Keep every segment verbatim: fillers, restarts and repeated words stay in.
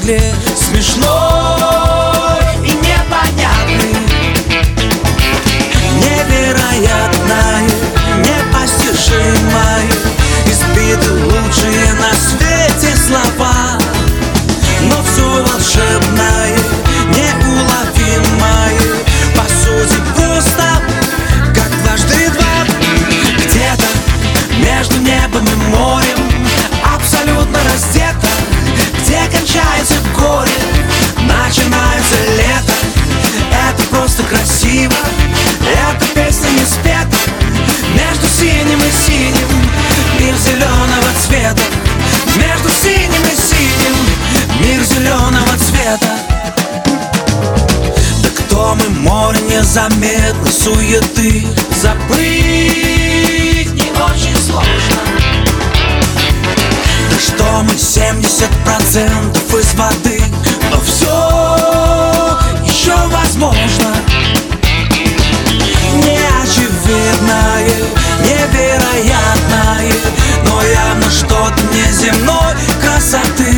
взгляд смешной и непонятный, невероятное, непостижимое, избиты лучшие на свете слова, но все волшебное, неуловимое, по сути просто как дважды два. Где-то между небом и морем, абсолютно раздето, где кончается горе, начинается лето. Это просто красиво, эта песня не спета. Между синим и синим мир зеленого цвета. Между синим и синим мир зеленого цвета. Да кто мы, море незаметно суеты, заплыть не очень сложно. Да что мы, семьдесят процентов из воды, но все еще возможно. Неочевидное, невероятное, но явно что-то неземной красоты.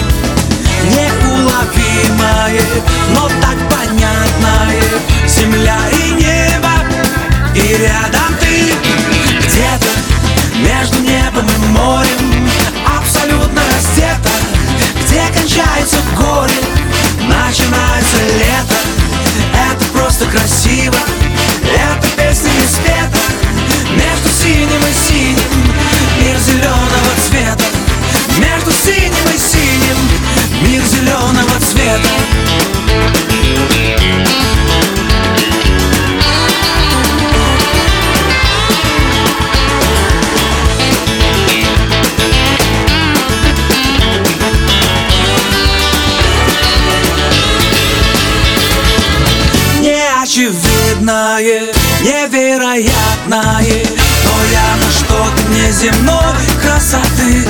Неуловимое, но так понятное, земля и небо, и рядом ты. Где-то между небом и морем, абсолютно раздето, где кончается горе, начинается лето. Это просто красиво, эта песня не спета. Между синим и синим мир зеленого цвета. Между синим и синим мир зеленого цвета. Неочевидное, невероятное, но явно что-то неземной красоты.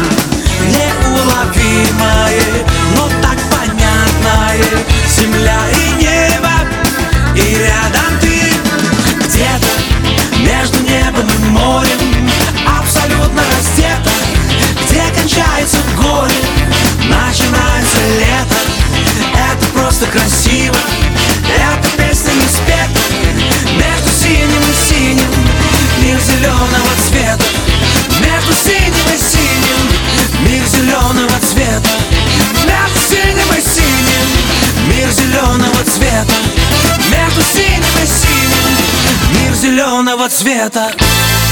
Неуловимое, но так понятное, земля и небо, и рядом ты. Где-то между небом и морем, абсолютно раздето, где кончается горе, начинается лето. Это просто красиво, эта песня не спета. Между синим и синим мир зеленого цвета. Между синим и синим мир зеленого цвета. Между синим и синим мир зеленого цвета. Между синим и синим мир зеленого цвета.